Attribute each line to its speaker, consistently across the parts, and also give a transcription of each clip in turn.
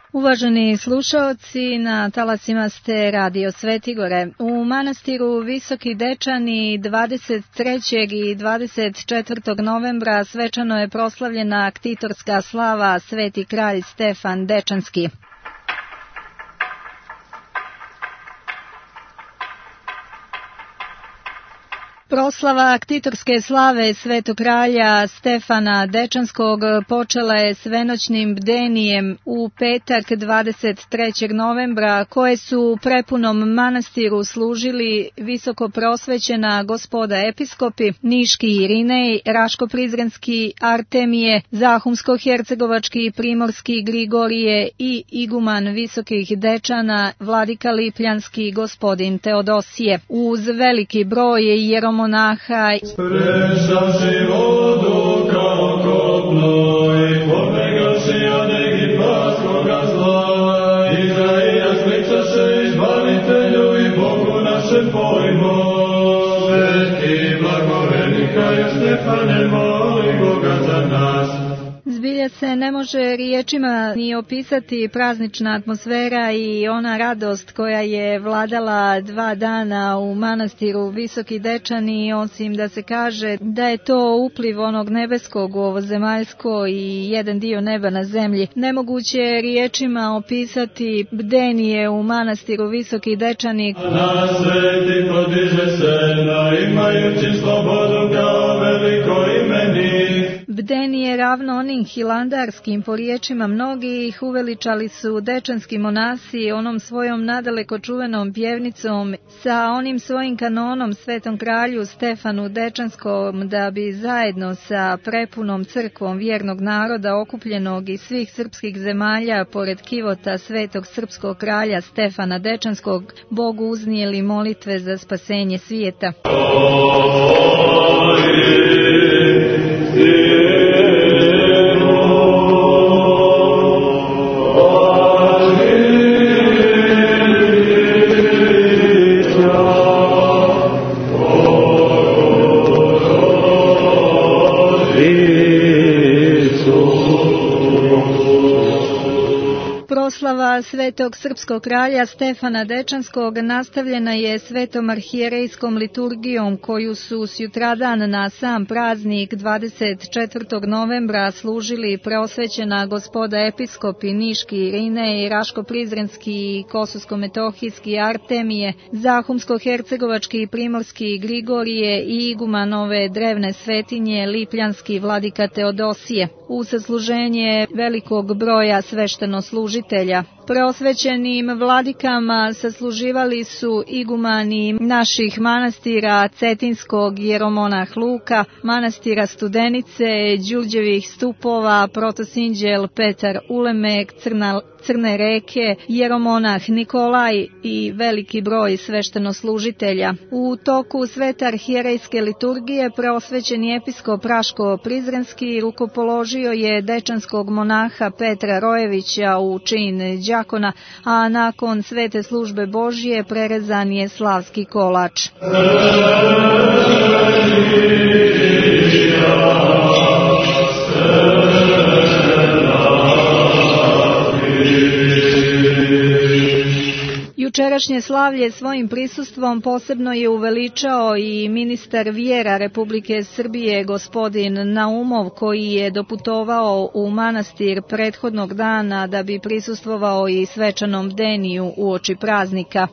Speaker 1: Uvaženi slušaoci, na talasima ste Radio Svetigore. U manastiru Visoki Dečani 23. i 24. novembra svečano je proslavljena ktitorska slava Sveti kralj Stefan Dečanski. Proslava ktitorske slave Svetog kralja Stefana Dečanskog počela je svenoćnim bdenijem u petak 23. novembra, koje su prepunom manastiru služili visoko prosvećena gospoda episkopi, Niški Irinej, Raško-Prizrenski Artemije, Zahumsko-Hercegovački Primorski Grigorije i iguman Visokih Dečana, vladika Lipljanski gospodin Teodosije. Uz veliki broj jeromonaha
Speaker 2: sprešavši vodu kao kopno i pobegavši od egipatskoga zla, Izraija sklicaše izbavitelju i Bogu našem pojmo. Sveti blagovernikaju Stefane, moli Boga za nas.
Speaker 1: Zbilja se ne može riječima ni opisati praznična atmosfera i ona radost koja je vladala 2 dana u manastiru Visoki Dečani, osim da se kaže da je to upliv onog nebeskog u ovozemaljsko i jedan dio neba na zemlji. Nemoguće je riječima opisati bdenije u manastiru Visoki Dečani.
Speaker 2: Na sveti podiže se, imajući slobodu kao veliko imeni.
Speaker 1: Bdenije ravno onim hilandarskim, po riječima mnogih, uveličali su dečanski monasi onom svojom nadaleko čuvenom pjevnicom sa onim svojim kanonom Svetom kralju Stefanu Dečanskom, da bi zajedno sa prepunom crkvom vjernog naroda okupljenog iz svih srpskih zemalja pored kivota Svetog srpskog kralja Stefana Dečanskog Bogu uznijeli molitve za spasenje svijeta. Proslava Svetog srpskog kralja Stefana Dečanskog nastavljena je svetom arhijerejskom liturgijom, koju su sutradan na sam praznik 24. novembra služili preosvećena gospoda episkopi Niški Irinej, Raško-Prizrenski i Kososko-Metohijski Artemije, Zahumsko-Hercegovački Primorski Grigorije i igumanove drevne svetinje Lipljanski vladika Teodosije, u sasluženje velikog broja sveštenoslужitelja. Preosvećenim vladikama sasluživali su igumani naših manastira Cetinskog jeromonah Luka, manastira Studenice, Đurđevih stupova, protosinđel Petar Ulemek, Crne reke, jeromonah Nikolaj i veliki broj sveštenoslužitelja. U toku svete arhijerejske liturgije preosvećeni episkop Raško-Prizrenski rukopoložio je dečanskog monaha Petra Rojevića u čin đakona, a nakon svete službe Božije prerezan je slavski kolač. Jučerašnje slavlje svojim prisustvom posebno je uveličao i ministar vjera Republike Srbije gospodin Naumov, koji je doputovao u manastir prethodnog dana da bi prisustvovao i svečanom bdeniju uoči praznika.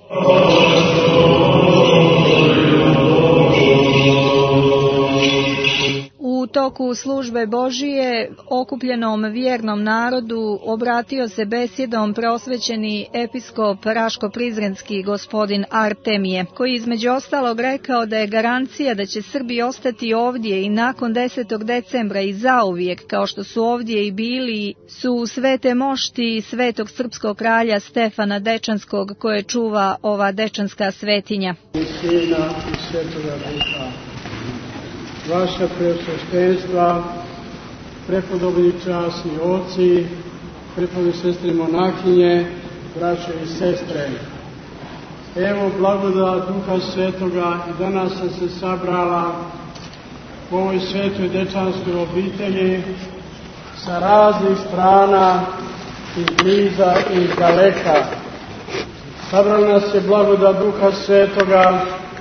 Speaker 1: U toku službe Božije okupljenom vjernom narodu obratio se besjedom preosvećeni episkop Raško-Prizrenski gospodin Artemije, koji između ostalog rekao da je garancija da će Srbi ostati ovdje i nakon 10. decembra i zauvijek, kao što su ovdje i bili, su svete mošti Svetog srpskog kralja Stefana Dečanskog, koje čuva ova dečanska svetinja.
Speaker 3: Sina i Svetoga Duha. Vaša preosveštenstva, prepodobni časni oci, prepodobni sestre monahinje, braće i sestre. Evo blagodat Duha Svetoga i danas sam se sabrala u ovoj svetoj dečanskoj obitelji sa raznih strana iz bliza i iz daleka. Sabrali nas je blagodat Duha Svetoga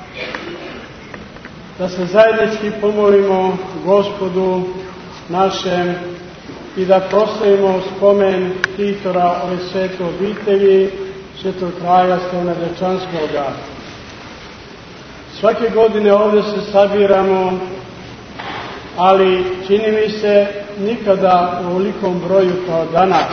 Speaker 3: da se zajednički pomolimo Gospodu našem i da proslavimo spomen Titora ove svete obitelji, svetog kralja Stevana Dečanskoga. Svake godine ovdje se sabiramo, ali čini mi se nikada u ovolikom broju kao danas.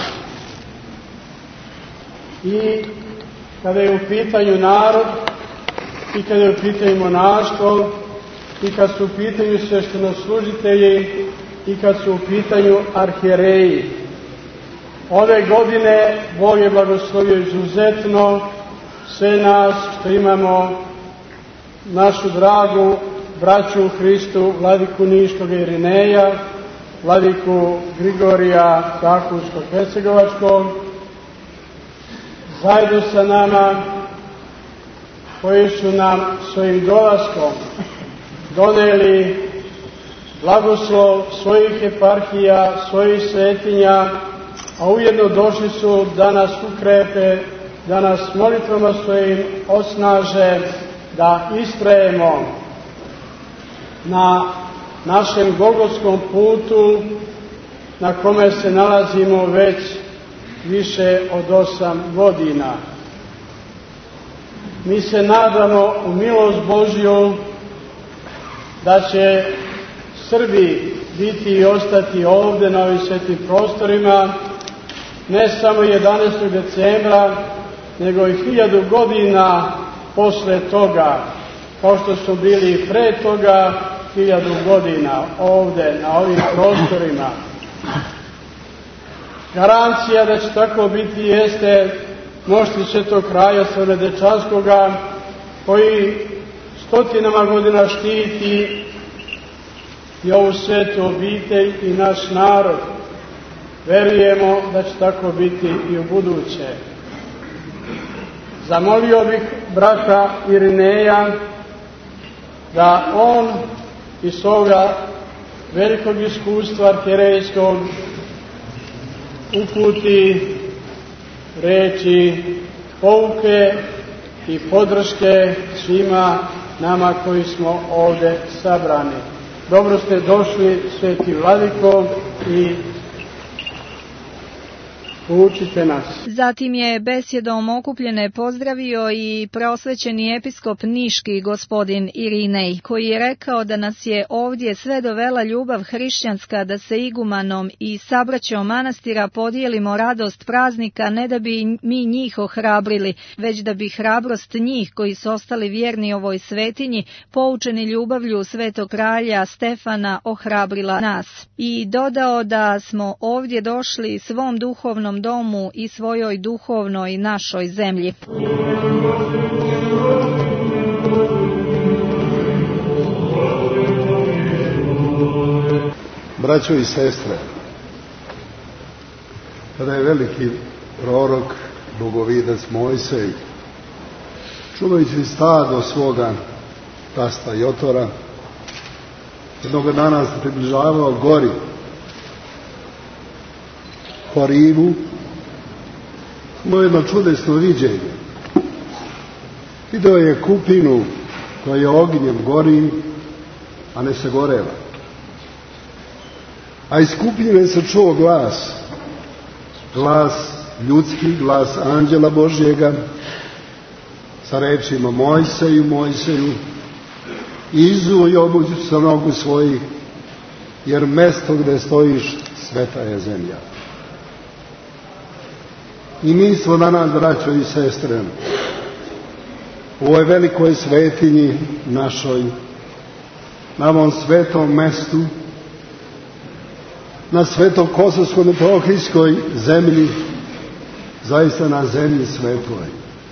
Speaker 3: I kada je u pitanju narod, i kada je u pitanju monaštvo, i kad su u pitanju sveštenoslужitelji, i kad su u pitanju arhijereji. Ove godine Bog je blagoslovio izuzetno sve nas što imamo našu dragu braću u Hristu, vladiku Niškog Irineja, vladiku Grigorija Takurskog-Hercegovačkog, zajedno sa nama, koji su nam svojim dolaskom doneli blagoslov svojih eparhija, svojih svetinja, a ujedno došli su da nas ukrepe, da nas molitvama svojim osnaže, da istrajemo na našem golgotskom putu na kome se nalazimo već više od 8 godina. Mi se nadamo u milost Božju da će Srbi biti i ostati ovdje na ovim svetim prostorima ne samo 11. decembra, nego i 1000 godina posle toga, kao što su bili i pre toga 1000 godina ovdje na ovim prostorima. Garancija da će tako biti jeste mošti svetog kralja Stevana Dečanskoga, koji stotinama godina štiti i ovu svetu obitelj i naš narod. Verujemo da će tako biti i u buduće. Zamolio bih brata Irineja da on iz svoga velikog iskustva arhijerejskog uputi reči pouke i podrške svima nama koji smo ovdje sabrani. Dobro ste došli, sveti vladiko, i poučite nas.
Speaker 1: Zatim je besjedom okupljene pozdravio i preosvećeni episkop Niški gospodin Irinej, koji je rekao da nas je ovdje sve dovela ljubav hrišćanska da se igumanom i sabraćom manastira podijelimo radost praznika, ne da bi mi njih ohrabrili, već da bi hrabrost njih koji su ostali vjerni ovoj svetinji, poučeni ljubavlju svetog kralja Stefana, ohrabrila nas. I dodao da smo ovdje došli svom duhovnom domu i svojoj duhovnoj našoj zemlji.
Speaker 4: Braćo i sestre, kada je veliki prorok, bogovidac Mojsej, čuvajući stado svoga tasta Jotora, jednog dana se približavao gori Horivu, imao jedno čudesno viđenje. Video je kupinu koja je ognjem gori, a ne se goreva. A iz kupine se čuo glas ljudski, glas anđela Božjega, sa rečima: Mojseju, Mojseju, izuj obuću sa nogu svojih, jer mesto gde stojiš sveta je zemlja. I mi smo danas, braćo i sestre, u ovoj velikoj svetinji našoj, na ovom svetom mestu, na sveto-kosovsko-metohijskoj zemlji, zaista na zemlji svetoj.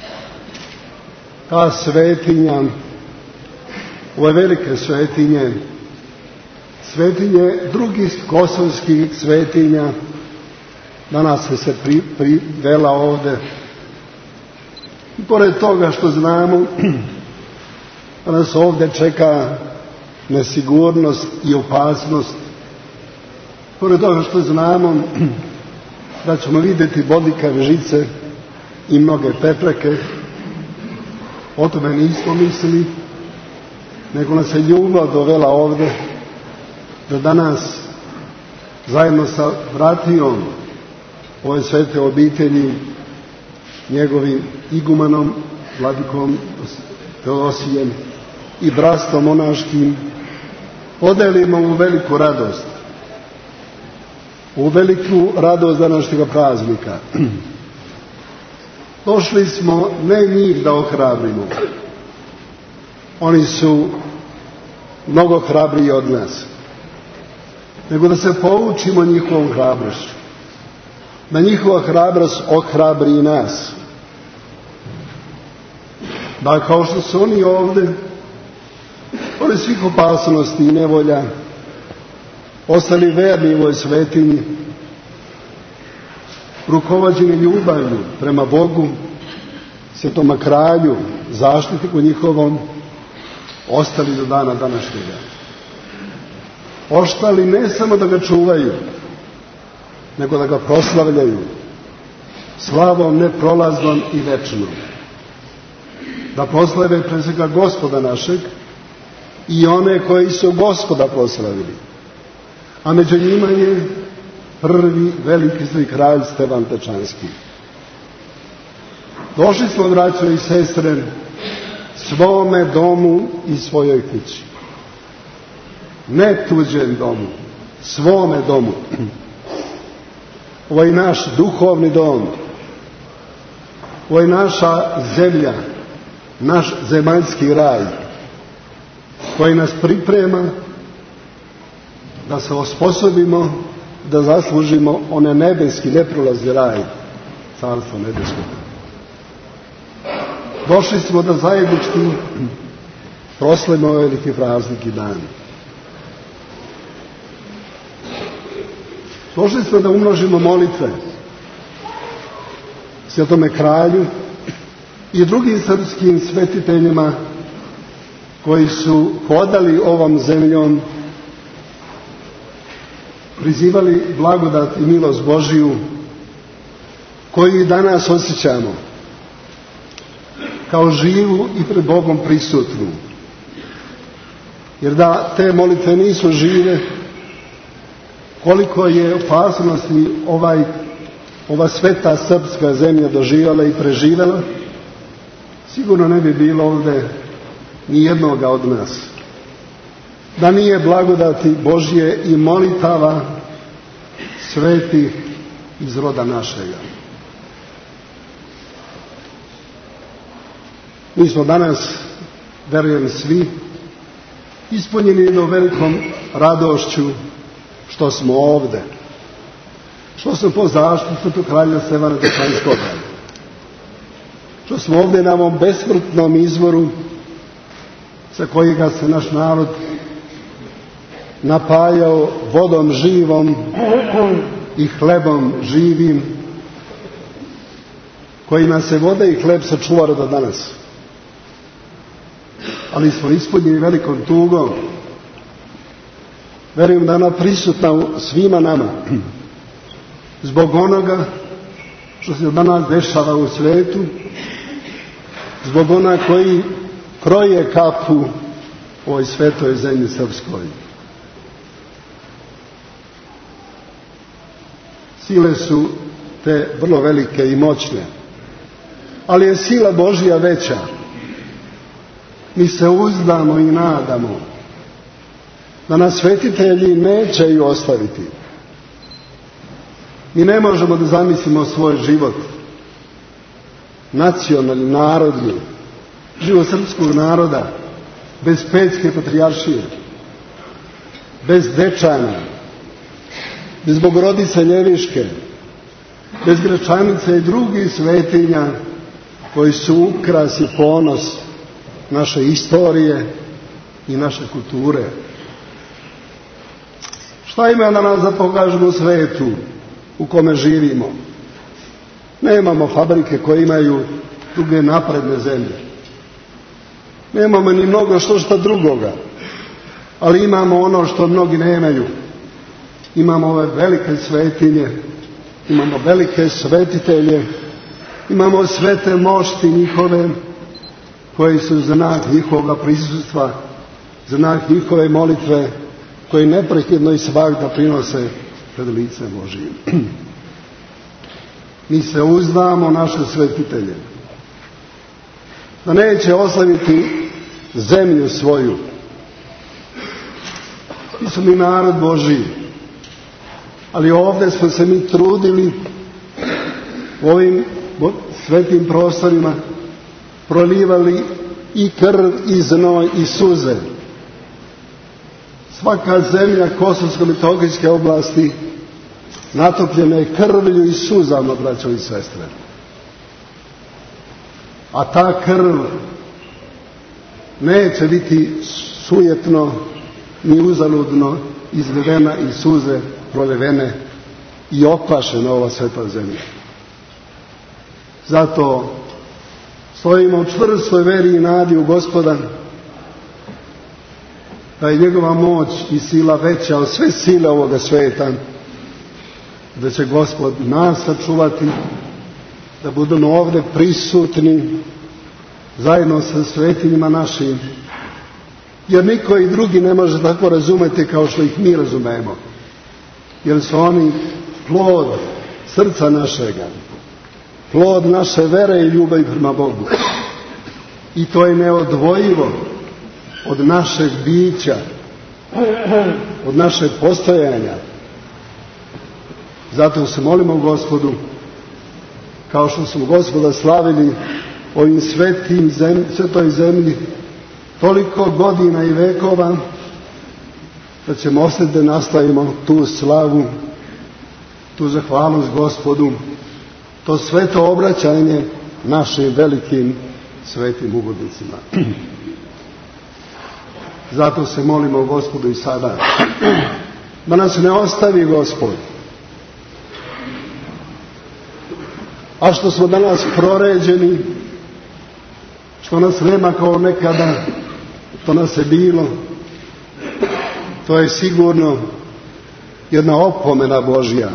Speaker 4: Ta svetinja, ove velike svetinje, svetinje drugih kosovskih svetinja, danas se privela ovde. I pored toga što znamo da nas ovde čeka nesigurnost i opasnost, pored toga što znamo da ćemo vidjeti bodljikave žice i mnoge prepreke. O tome nismo mislili, nego nas je ljubav dovela ovdje da danas zajedno sa bratijom ove svete obitelji, njegovim igumanom, vladikom Teodosijem i bratstvom monaškim podelimo u veliku radost. U veliku radost današnjega praznika. Došli smo ne njih da ohrabrimo. Oni su mnogo hrabriji od nas. Nego da se poučimo njihovom hrabrošću. Da njihova hrabrost ohrabri i nas. Da kao što su oni ovdje, pored svih opasnosti i nevolja, ostali verni u ovoj svetinji, rukovođeni ljubavlju prema Bogu, Svetoma kralju, zaštitniku njihovom, ostali do dana današnjega. Ostali ne samo da ga čuvaju, nego da ga proslavljaju slavom neprolaznom i večnom. Da proslave pre svega Gospoda našeg i one koji su Gospoda proslavili. A među njima je prvi veliki kralj Stevan Tečanski. Došli smo, braćo i sestre, svome domu i svojoj kući. Ne tuđem domu, svome domu. Ovo je naš duhovni dom. Ovo je naša zemlja, naš zemaljski raj, koji nas priprema da se osposobimo da zaslužimo one nebeski, neprolazni raj, carstvo nebesko. Došli smo da zajednički proslavimo ovaj veliki praznik i dan. Došli smo da umnožimo molitve Svetome kralju i drugim srpskim svetiteljima koji su hodali ovom zemljom, prizivali blagodat i milost Božiju, koju i danas osjećamo kao živu i pred Bogom prisutnu. Jer da te molitve nisu žive, koliko je opasnosti ova sveta srpska zemlja doživjela i preživjela, sigurno ne bi bilo ovdje ni jednoga od nas. Da nije blagodati Božje i molitava svetih iz roda našega. Mi smo danas, verujem svi, ispunjeni jednom velikom radošću što smo ovdje. Što smo po zaštitu kralja Stevana Tečanskoga. Što smo ovdje na ovom besmrtnom izvoru sa kojega se naš narod napajao vodom živom i hlebom živim, kojima se voda i hleb sačuvara do danas. Ali smo ispunjeni velikom tugom. Verujem da je ona prisutna svima nama. Zbog onoga što se danas dešava u svijetu, zbog ona koji kroje kapu u ovoj svetoj zemlji srpskoj. Sile su te vrlo velike i moćne, ali je sila Božja veća. Mi se uzdamo i nadamo da nas svetitelji neće ju ostaviti. Mi ne možemo da zamislimo svoj život nacionalni, narodni, život srpskog naroda bez Pećke patrijaršije, bez Dečana, bez Bogorodice Ljeviške, bez Gračanice i drugih svetinja koji su ukras i ponos naše istorije i naše kulture. Šta ima na nas da pokažemo u svetu u kome živimo? Nemamo fabrike koje imaju druge napredne zemlje. Nemamo ni mnogo što drugoga. Ali imamo ono što mnogi nemaju. Imamo ove velike svetinje imamo velike svetitelje, imamo svete mošti njihove, koji su znak njihovoga prisustva, znak njihove molitve, koji neprekidno i svagda prinose pred lice Božije. Mi se uzdamo naše svetitelje, da neće ostaviti zemlju svoju. Mi smo mi narod Božiji, ali ovdje smo se mi trudili u ovim svetim prostorima, prolivali i krv i znoj i suze. Svaka zemlja Kosovsko-Metohijske oblasti natopljena je krvlju i suzama, braćo i sestre. A ta krv neće biti sujetno ni uzaludno izvedena i suze prolivene i okvašena ova sveta zemlja. Zato stojimo u čvrstoj veri i nadi u Gospoda, da je njegova moć i sila veća od sve sile ovoga sveta, da će Gospod nas sačuvati, da budemo ovdje prisutni zajedno sa svetinjima našim, jer niko i drugi ne može tako razumeti kao što ih mi razumemo, jer su oni plod srca našega, plod naše vere i ljubavi prema Bogu, i to je neodvojivo od našeg bića, od našeg postojanja. Zato se molimo Gospodu, kao što smo Gospoda slavili ovim svetoj zemlji toliko godina i vekova, da ćemo ostati da nastavimo tu slavu, tu zahvalnost Gospodu, to sveto obraćanje našim velikim svetim ugodnicima. Zato se molimo Gospodu i sada, da nas ne ostavi Gospod. A što smo danas proređeni, što nas nema kao nekada, što nas je bilo, to je sigurno jedna opomena Božja.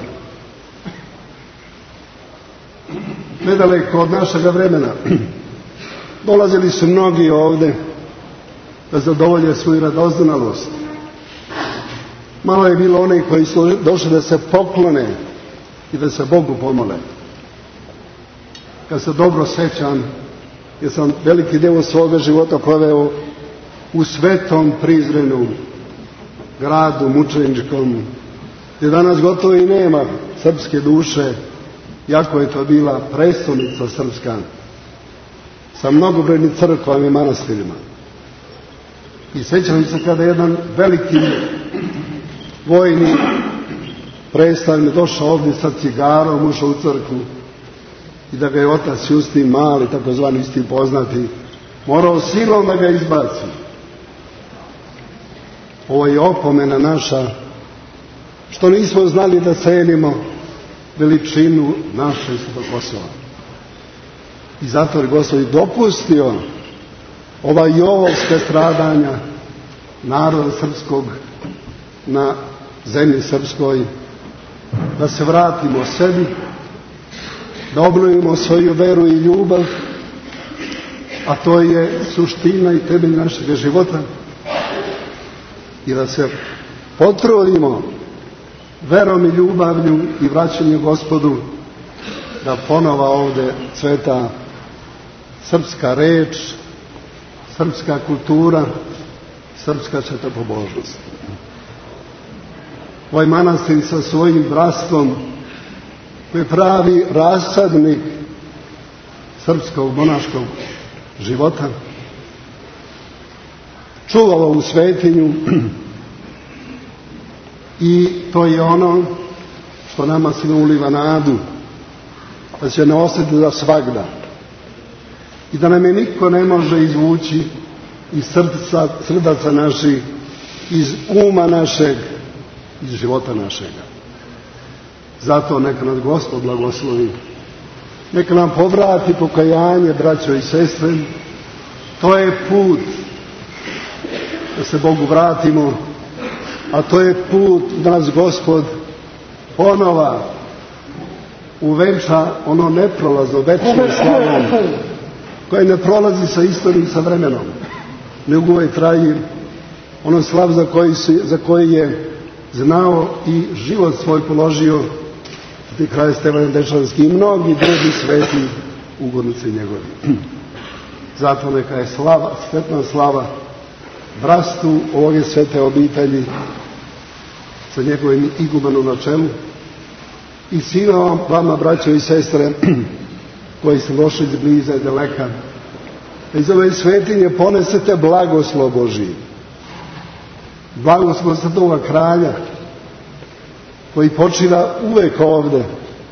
Speaker 4: Nedaleko od našega vremena dolazili su mnogi ovdje da zadovolje svoju radoznalost. Malo je bilo onih koji su došli da se poklone i da se Bogu pomole. Kad se dobro sećam, jer sam veliki dio svoga života proveo u svetom Prizrenu, gradu mučeničkom, gdje danas gotovo i nema srpske duše, jako je to bila prestolnica srpska, sa mnogobrojnim crkvama i manastirima. I sećam se kada jedan veliki vojni predstavnik došao ovdje sa cigarom, ušao u crkvu, i da ga je otac Justin Mali, takozvani isti poznati, morao silom da ga izbaci. Ovo je opomena naša, što nismo znali da cenimo veličinu naše Svetog Kosova. I zato je Gospod i dopustio ova jovovska stradanja naroda srpskog na zemlji srpskoj, da se vratimo sebi, da obnovimo svoju veru i ljubav, a to je suština i temelj našeg života, i da se potrudimo verom i ljubavlju i vraćanju Gospodu, da ponova ovdje cveta srpska reč, srpska kultura, srpska svetopobožnost. Ovaj manastir sa svojim bratstvom, koji je pravi rasadnik srpskog monaškog života, čuva ovu svetinju, i to je ono što nama se uliva nadu da će ne ostati za svagda i da nam je niko ne može izvući iz srdaca naših, iz uma našeg, iz života našega. Zato neka nas Gospod blagoslovi, neka nam povrati pokajanje, braćo i sestre. To je put da se Bogu vratimo, a to je put da nas Gospod ponova uvenča ono neprolazno, večnim slavom, koje ne prolazi sa istorijom, sa vremenom, nego uvijek traji, ono slav za koji je znao i život svoj položio ti kralj Stefan Dečanski i mnogi drugi sveti ugodnici njegovi. Zato neka je slava, svetna slava bratstvu ove svete obitelji sa njegovim igumenom na čelu i svima vama, braćo i sestre, koji ste došli iz bliza i daleka, iz ove svetinje ponesete blagoslov Božiji. Blagoslov svetoga kralja, koji počiva uvek ovde,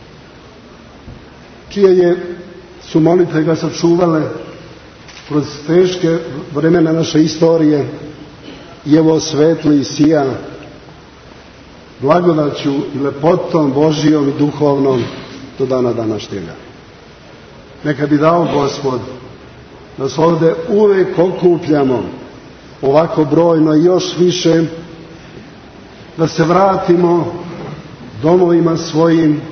Speaker 4: čije su molitve ga sačuvale kroz teške vremena naše istorije i evo svetlo i sija blagodaću i lepotom Božijom i duhovnom do dana današnjega. Neka bi dao Gospod da se ovde uvek okupljamo ovako brojno i još više, da se vratimo domovima svojim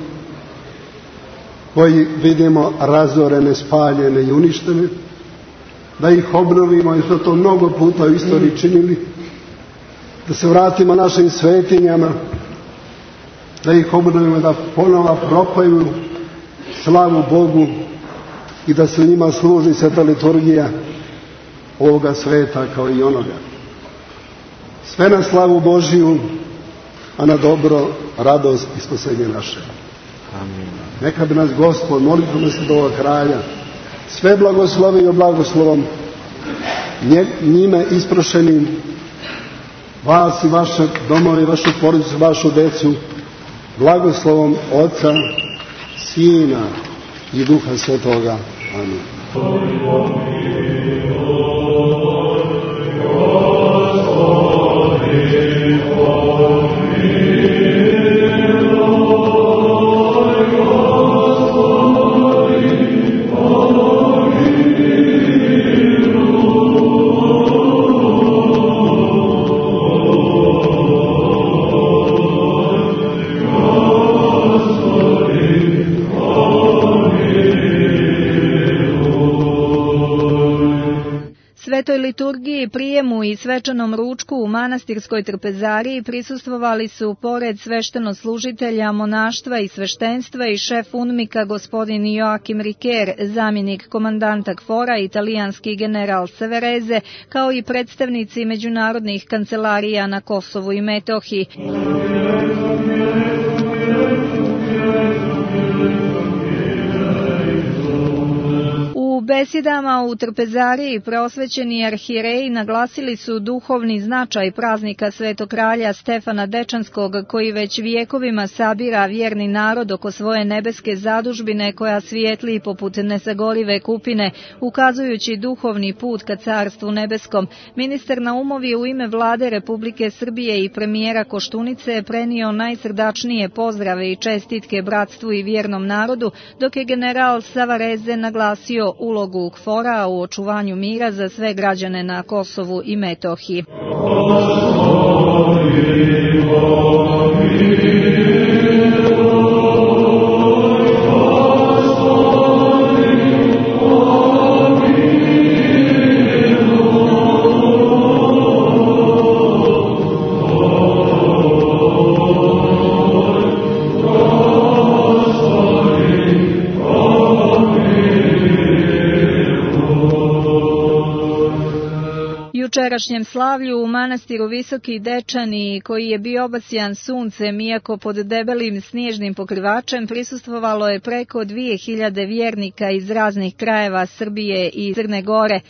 Speaker 4: koji vidimo razorene, spaljene i uništene, da ih obnovimo i to mnogo puta u istoriji činili, da se vratimo našim svetinjama, da ih obnovimo, da ponovo propaju slavu Bogu i da se njima služi sveta liturgija ovoga sveta kao i onoga. Sve na slavu Božiju, a na dobro, radost i spasenje naše. Amin. Neka bi nas Gospod, molitvom svetoga kralja, sve blagoslovio blagoslovom njime isprošenim, vas i vaše domove, vašu porodicu, vašu decu, blagoslovom Oca, Sina i Duha Svetoga. Amin.
Speaker 1: Svetoj liturgiji, prijemu i svečanom ručku u manastirskoj trpezariji prisustvovali su pored sveštenoslужitelja monaštva i sveštenstva i šef UNMIK-a gospodin Joakim Riker, zamjenik komandanta KFOR-a, italijanski general Severeze, kao i predstavnici međunarodnih kancelarija na Kosovu i Metohiji. U besedama u trpezariji prosvećeni arhijereji naglasili su duhovni značaj praznika Svetog kralja Stefana Dečanskog, koji već vijekovima sabira vjerni narod oko svoje nebeske zadužbine koja svijetli poput nesagorive kupine, ukazujući duhovni put ka Carstvu nebeskom. Ministar Naumov je u ime Vlade Republike Srbije i premijera Koštunice prenio najsrdačnije pozdrave i čestitke bratstvu i vjernom narodu, dok je general Savareze naglasio ulogu KFOR-a u očuvanju mira za sve građane na Kosovu i Metohiji. Jučerašnjem slavlju u manastiru Visoki Dečani, koji je bio obasjan suncem iako pod debelim snježnim pokrivačem, prisustvovalo je preko 2000 vjernika iz raznih krajeva Srbije i Crne Gore.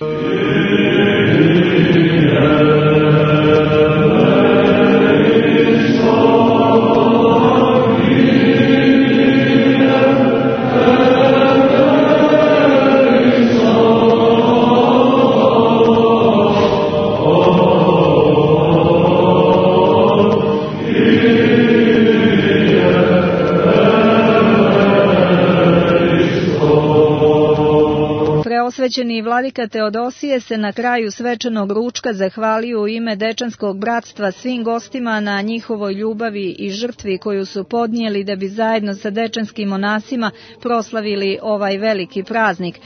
Speaker 1: Blagovrećeni vladika Teodosije se na kraju svečanog ručka zahvalio u ime Dečanskog bratstva svim gostima na njihovoj ljubavi i žrtvi koju su podnijeli da bi zajedno sa dečanskim monasima proslavili ovaj veliki praznik.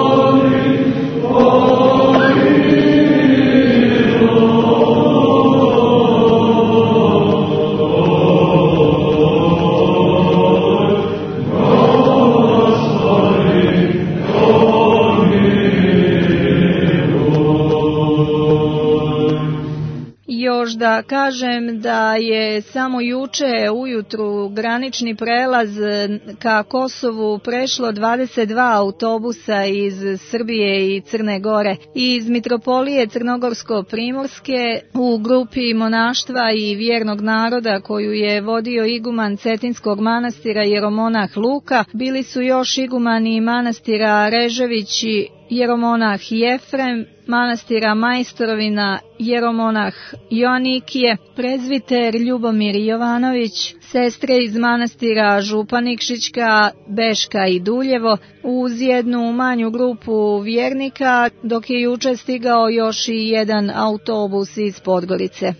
Speaker 1: Još da kažem da je samo juče ujutru granični prelaz ka Kosovu prešlo 22 autobusa iz Srbije i Crne Gore. Iz Mitropolije Crnogorsko-Primorske u grupi monaštva i vjernog naroda koju je vodio iguman Cetinskog manastira jeromonah Luka bili su još igumani manastira Režević i jeromonah Jefrem, manastira Majstorovina, jeromonah Joanikije, prezviter Ljubomir Jovanović, sestre iz manastira Županikšićka, Beška i Duljevo, uz jednu manju grupu vjernika, dok je juče stigao još i jedan autobus iz Podgorice.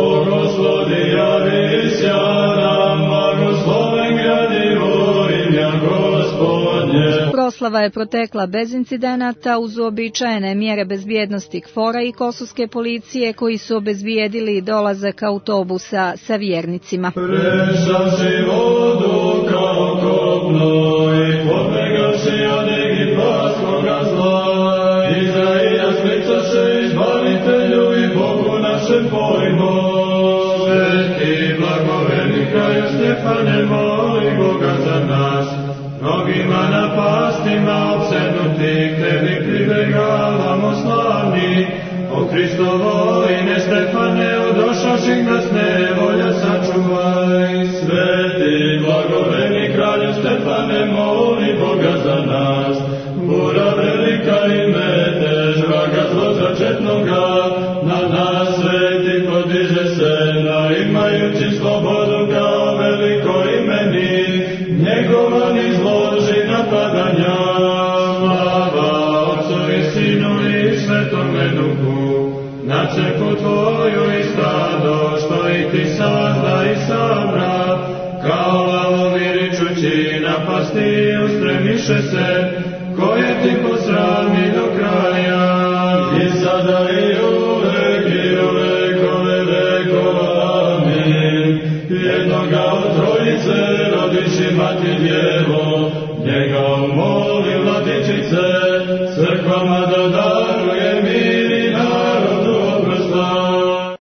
Speaker 1: Proslava je protekla bez incidenata uz uobičajene mjere bezbjednosti KFOR-a i kosovske policije koji su obezbijedili dolazak autobusa sa vjernicima.
Speaker 2: Prešavši vodu kao kopno i pobegavši od egipatskoga zla, Izraija sklicaše izbavitelju i Bogu našem pojmo. Sveti blagoverni kralju Stefane, moli Boga za nas, mnogima napastima opsednutih, tebi pribegavamo slavni, o Hristovo ime Stefane, odošavših nas nevolja sačuvaj. Sveti blagoverni kralju Stefane, moli Boga za nas, bura velika i metež, vraga zlozačetnoga, na nas sveti podiže se, imajući slobodu kao veliko imeni, njegova izloži napadanja. Slava Otcu i Sinu i Svetome Duhu, na crkvu Tvoju i stado, što i Ti sazda i sabra, kao lavovi ričući napasti, ustremiše se, koje Ti posrami do kraja. I sada i uvekove vekova, amin. Jednoga od Trojice rodiši Mati Djevo, njega umoli Vladičice,